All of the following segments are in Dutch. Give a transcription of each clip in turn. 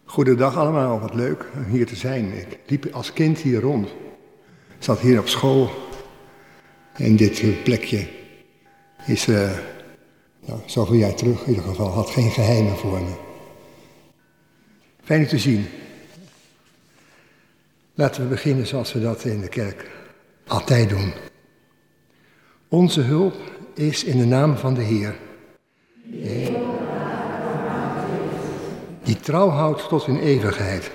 Goedendag allemaal, wat leuk om hier te zijn. Ik liep als kind hier rond. Ik zat hier op school. En dit plekje is zoveel jaar terug in ieder geval, had geen geheimen voor me. Fijn u te zien. Laten we beginnen zoals we dat in de kerk altijd doen. Onze hulp is in de naam van de Heer. Die trouw houdt tot in eeuwigheid.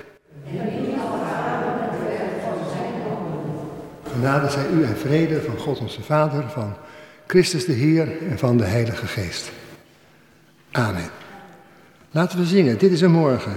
Genade zij u en vrede van God onze Vader, van Christus de Heer en van de Heilige Geest. Amen. Laten we zingen, dit is een morgen.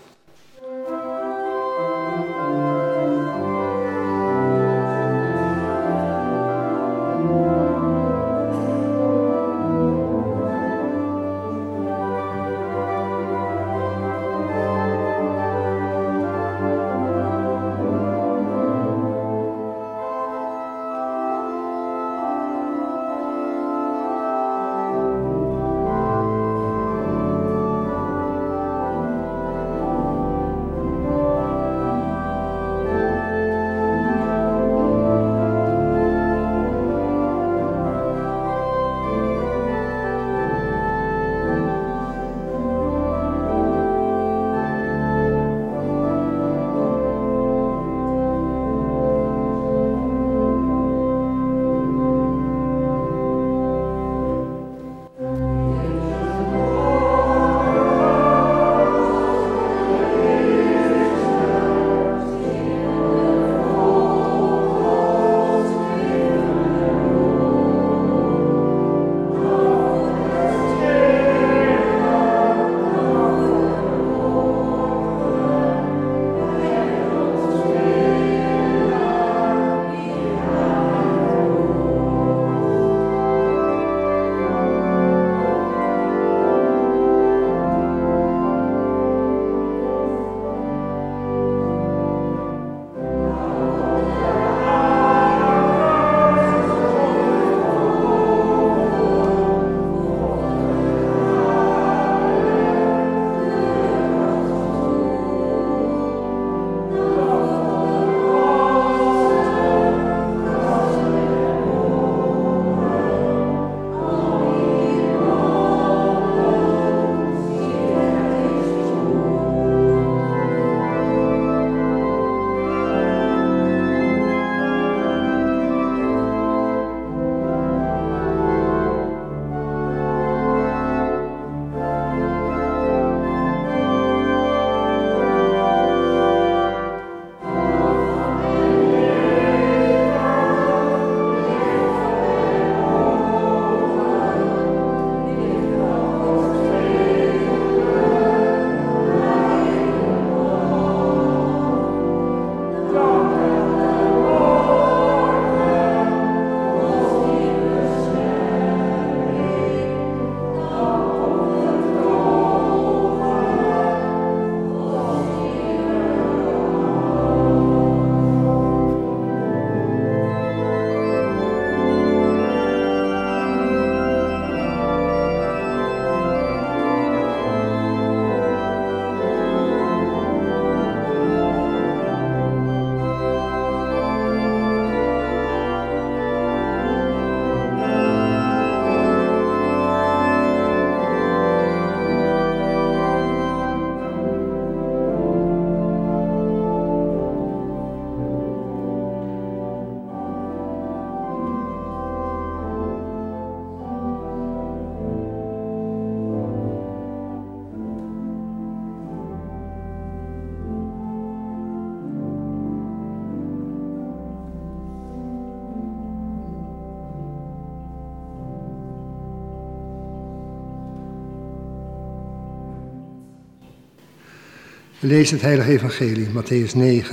We lezen het heilige evangelie, Mattheüs 9.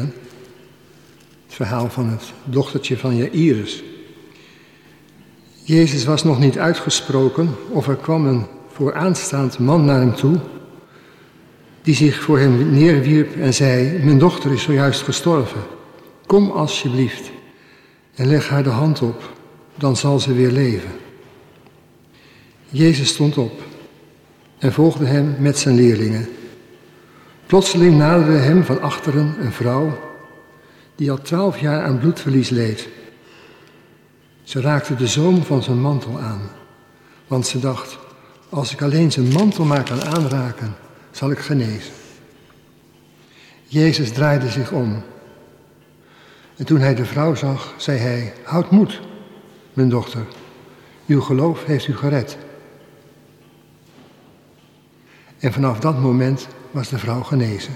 Het verhaal van het dochtertje van Jaïrus. Jezus was nog niet uitgesproken of er kwam een vooraanstaand man naar hem toe, die zich voor hem neerwierp en zei: mijn dochter is zojuist gestorven. Kom alsjeblieft en leg haar de hand op, dan zal ze weer leven. Jezus stond op en volgde hem met zijn leerlingen. Plotseling naderde hem van achteren een vrouw die al 12 jaar aan bloedverlies leed. Ze raakte de zoom van zijn mantel aan, want ze dacht, als ik alleen zijn mantel maar kan aanraken, zal ik genezen. Jezus draaide zich om. En toen hij de vrouw zag, zei hij, houd moed, mijn dochter, uw geloof heeft u gered. En vanaf dat moment was de vrouw genezen.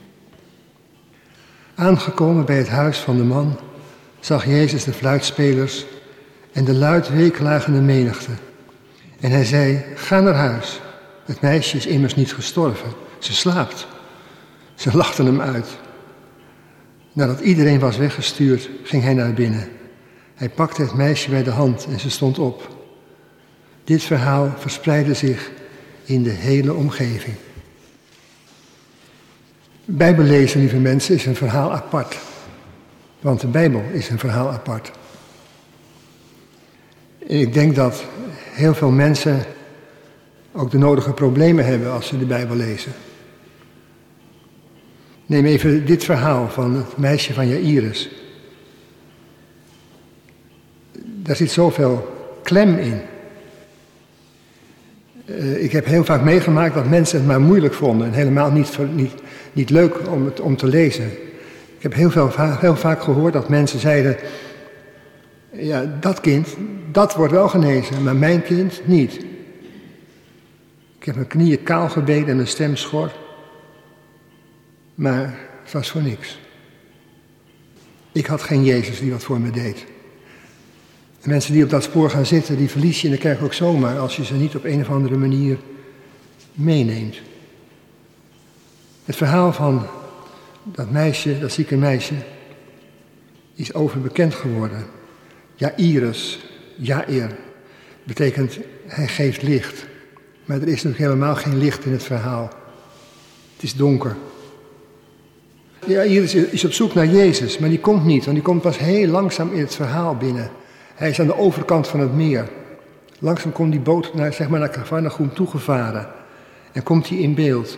Aangekomen bij het huis van de man, zag Jezus de fluitspelers en de luid weeklagende menigte. En hij zei, ga naar huis, het meisje is immers niet gestorven, ze slaapt. Ze lachten hem uit. Nadat iedereen was weggestuurd, ging hij naar binnen. Hij pakte het meisje bij de hand en ze stond op. Dit verhaal verspreidde zich in de hele omgeving. Bijbellezen, lieve mensen, is een verhaal apart. Want de Bijbel is een verhaal apart. En ik denk dat heel veel mensen ook de nodige problemen hebben als ze de Bijbel lezen. Neem even dit verhaal van het meisje van Jaïrus. Daar zit zoveel klem in. Ik heb heel vaak meegemaakt dat mensen het maar moeilijk vonden en helemaal niet leuk om te lezen. Ik heb heel vaak gehoord dat mensen zeiden, ja, dat kind, dat wordt wel genezen, maar mijn kind niet. Ik heb mijn knieën kaal gebeden en mijn stem schor, maar het was voor niks. Ik had geen Jezus die wat voor me deed. En mensen die op dat spoor gaan zitten, die verlies je in de kerk ook zomaar als je ze niet op een of andere manier meeneemt. Het verhaal van dat meisje, dat zieke meisje, is overbekend geworden. Jaïrus, Jair, betekent hij geeft licht. Maar er is natuurlijk helemaal geen licht in het verhaal. Het is donker. Jaïrus is op zoek naar Jezus, maar die komt niet, want die komt pas heel langzaam in het verhaal binnen. Hij is aan de overkant van het meer. Langzaam komt die boot naar Cafarnaum toegevaren. En komt hij in beeld.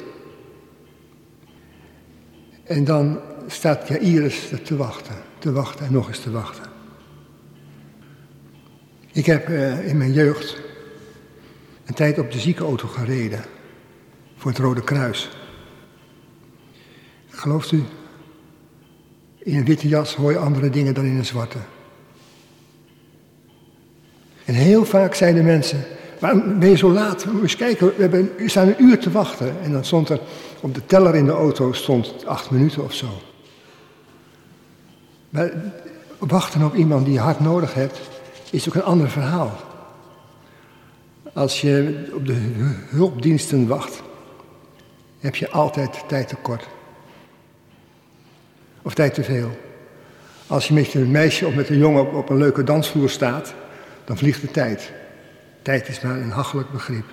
En dan staat Jaïrus te wachten en nog eens te wachten. Ik heb in mijn jeugd een tijd op de ziekenauto gereden. Voor het Rode Kruis. Gelooft u? In een witte jas hoor je andere dingen dan in een zwarte. En heel vaak zeiden mensen, waarom ben je zo laat? Moet je eens kijken, we staan een uur te wachten. En dan stond er, op de teller in de auto stond 8 minuten of zo. Maar wachten op iemand die je hard nodig hebt, is ook een ander verhaal. Als je op de hulpdiensten wacht, heb je altijd tijd tekort. Of tijd te veel. Als je met een meisje of met een jongen op een leuke dansvloer staat, dan vliegt de tijd. Tijd is maar een hachelijk begrip.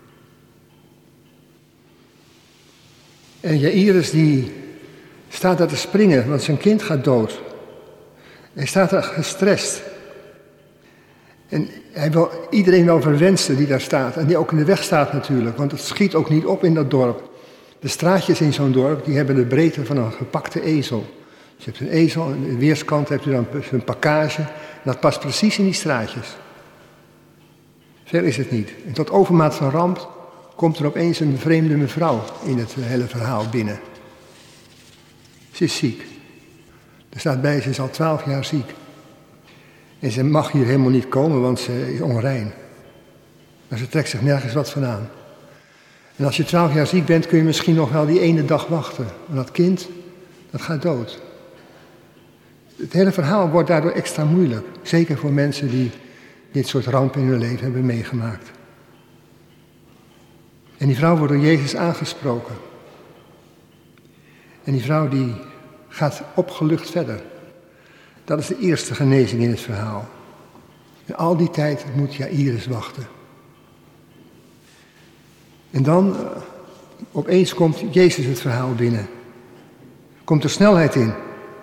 En Jaïrus die staat daar te springen, want zijn kind gaat dood. Hij staat daar gestrest. En hij wil iedereen wel verwensen die daar staat. En die ook in de weg staat natuurlijk, want het schiet ook niet op in dat dorp. De straatjes in zo'n dorp, die hebben de breedte van een gepakte ezel. Dus je hebt een ezel, en aan de weerskant hebt u dan een pakkage. En dat past precies in die straatjes. Ver is het niet. En tot overmaat van ramp komt er opeens een vreemde mevrouw in het hele verhaal binnen. Ze is ziek. Er staat bij, ze is al 12 jaar ziek. En ze mag hier helemaal niet komen, want ze is onrein. Maar ze trekt zich nergens wat van aan. En als je 12 jaar ziek bent, kun je misschien nog wel die ene dag wachten. Maar dat kind, dat gaat dood. Het hele verhaal wordt daardoor extra moeilijk. Zeker voor mensen die dit soort rampen in hun leven hebben meegemaakt. En die vrouw wordt door Jezus aangesproken. En die vrouw die gaat opgelucht verder. Dat is de eerste genezing in het verhaal. En al die tijd moet Jaïrus wachten. En dan, opeens komt Jezus het verhaal binnen. Komt er snelheid in.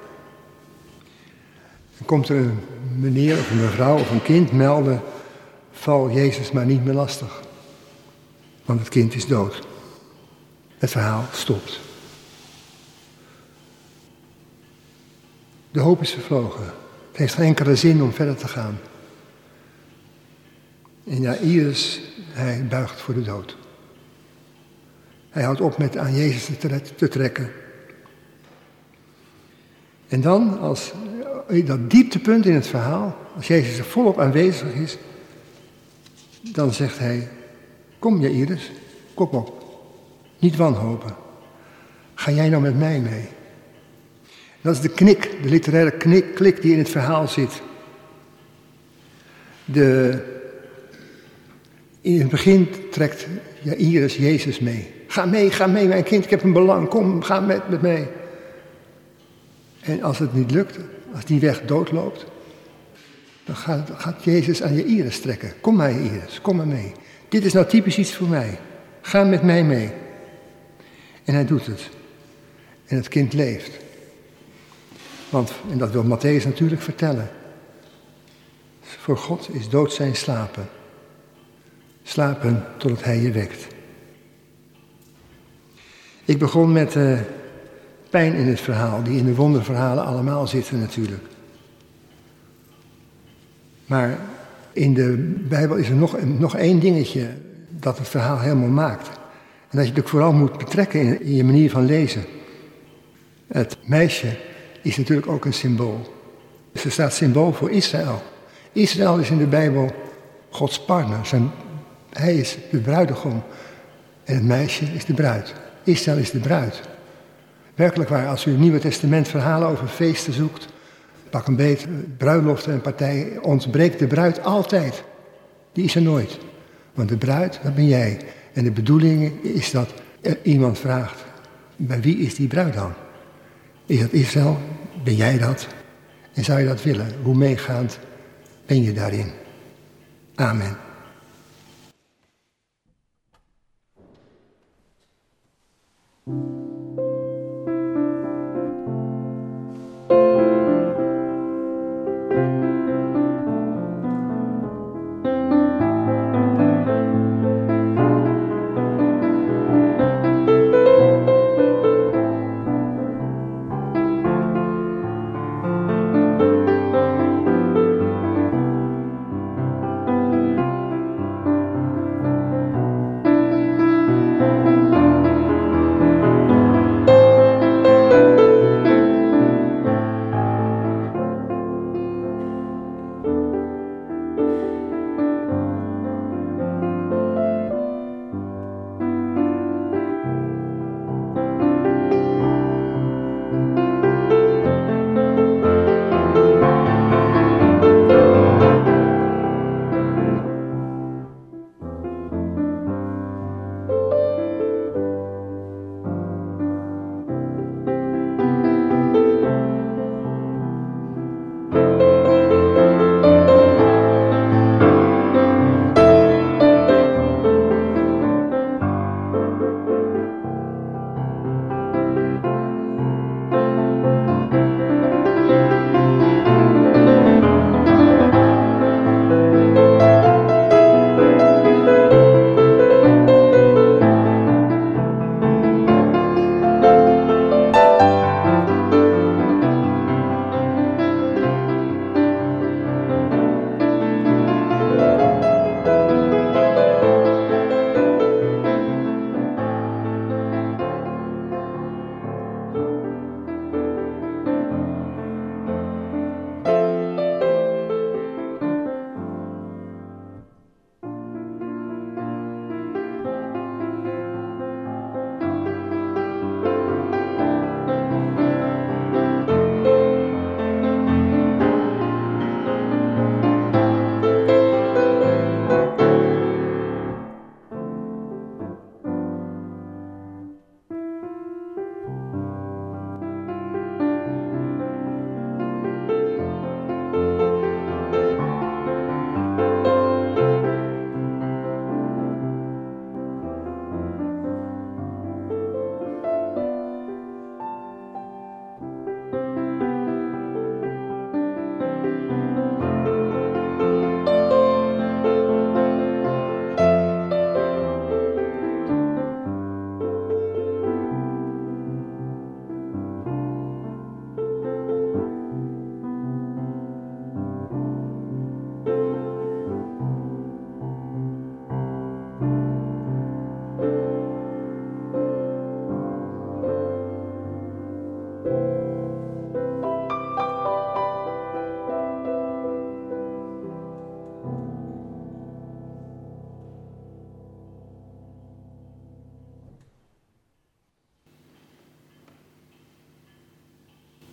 Dan komt er een meneer of een mevrouw of een kind melden, val Jezus maar niet meer lastig. Want het kind is dood. Het verhaal stopt. De hoop is vervlogen. Het heeft geen enkele zin om verder te gaan. En Jairus, hij buigt voor de dood. Hij houdt op met aan Jezus te trekken. En dan, als dat dieptepunt in het verhaal, als Jezus er volop aanwezig is, dan zegt hij, kom Jairus, kom op, niet wanhopen. Ga jij nou met mij mee? Dat is de knik, de literaire klik die in het verhaal zit. In het begin trekt Jairus Jezus mee. Ga mee, mijn kind, ik heb een belang, kom, ga met mij. En als het niet lukt, als die weg doodloopt, dan gaat Jezus aan Jairus trekken. Kom maar Jairus, kom maar mee. Dit is nou typisch iets voor mij. Ga met mij mee. En hij doet het. En het kind leeft. Want, en dat wil Matthäus natuurlijk vertellen. Voor God is dood zijn slapen. Slapen totdat hij je wekt. Ik begon met pijn in het verhaal, die in de wonderverhalen allemaal zitten natuurlijk. Maar in de Bijbel is er nog één dingetje dat het verhaal helemaal maakt. En dat je het ook vooral moet betrekken in je manier van lezen. Het meisje is natuurlijk ook een symbool. Dus er staat symbool voor Israël. Israël is in de Bijbel Gods partner. Hij is de bruidegom. En het meisje is de bruid. Israël is de bruid. Werkelijk waar, als u het Nieuwe Testament verhalen over feesten zoekt, pak een beet, bruiloften en partij, ontbreekt de bruid altijd. Die is er nooit. Want de bruid, dat ben jij. En de bedoeling is dat iemand vraagt, bij wie is die bruid dan? Is dat Israël? Ben jij dat? En zou je dat willen? Hoe meegaand ben je daarin? Amen.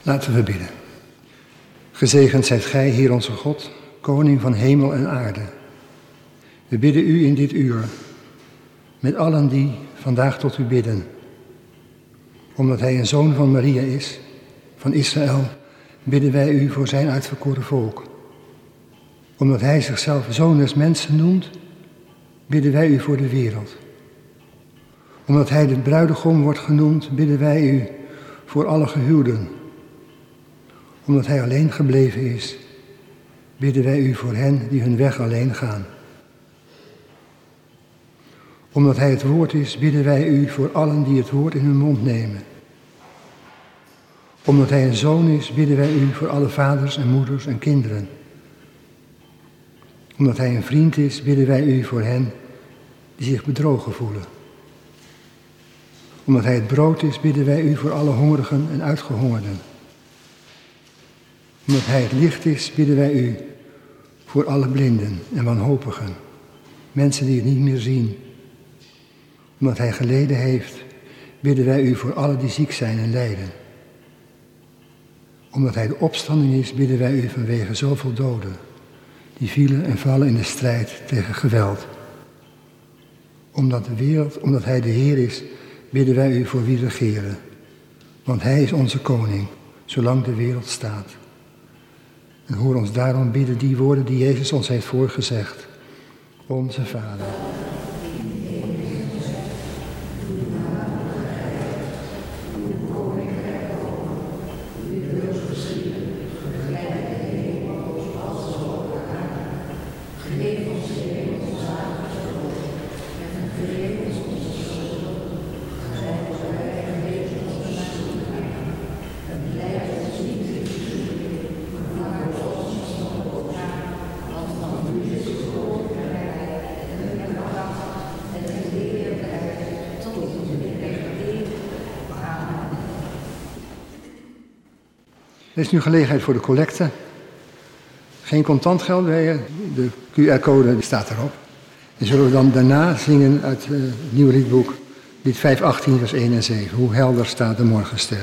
Laten we bidden. Gezegend zijt gij, Heer onze God, koning van hemel en aarde. We bidden u in dit uur, met allen die vandaag tot u bidden. Omdat hij een zoon van Maria is, van Israël, bidden wij u voor zijn uitverkoren volk. Omdat hij zichzelf zoon des mensen noemt, bidden wij u voor de wereld. Omdat hij de bruidegom wordt genoemd, bidden wij u voor alle gehuwden. Omdat hij alleen gebleven is, bidden wij u voor hen die hun weg alleen gaan. Omdat hij het woord is, bidden wij u voor allen die het woord in hun mond nemen. Omdat hij een zoon is, bidden wij u voor alle vaders en moeders en kinderen. Omdat hij een vriend is, bidden wij u voor hen die zich bedrogen voelen. Omdat hij het brood is, bidden wij u voor alle hongerigen en uitgehongerden. Omdat hij het licht is, bidden wij u voor alle blinden en wanhopigen, mensen die het niet meer zien. Omdat hij geleden heeft, bidden wij u voor alle die ziek zijn en lijden. Omdat hij de opstanding is, bidden wij u vanwege zoveel doden, die vielen en vallen in de strijd tegen geweld. Omdat hij de Heer is, bidden wij u voor wie regeren. Want hij is onze koning, zolang de wereld staat. En hoor ons daarom bidden die woorden die Jezus ons heeft voorgezegd. Onze Vader. Er is nu gelegenheid voor de collecte. Geen contant geld bij je. De QR-code staat erop. En zullen we dan daarna zingen uit het nieuwe liedboek, lied 518, vers 1 en 7. Hoe helder staat de morgenster.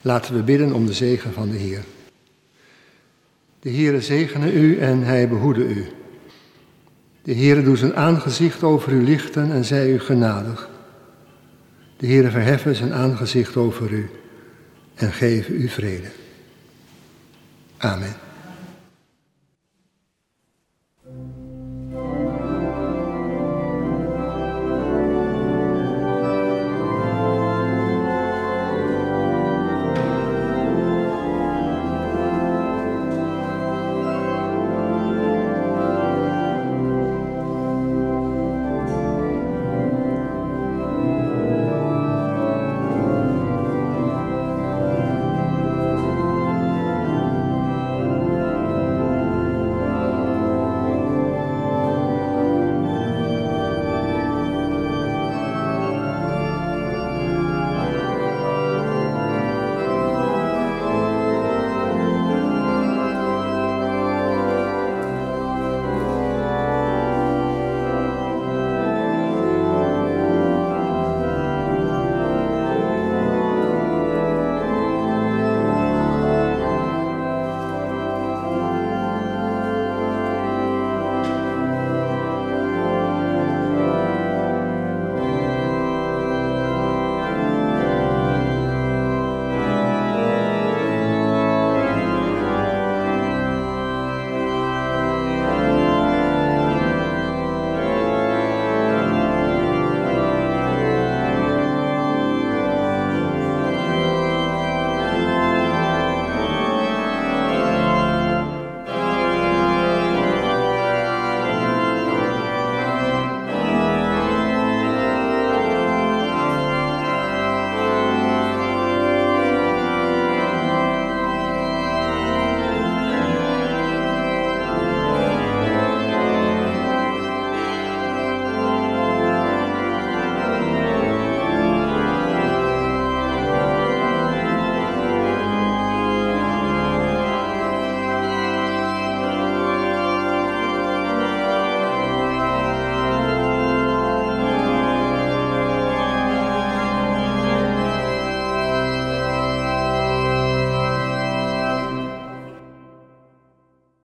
Laten we bidden om de zegen van de Heer. De Heere zegene u en hij behoede u. De Heere doet zijn aangezicht over u lichten en zij u genadig. De Heere verheffen zijn aangezicht over u en geven u vrede. Amen.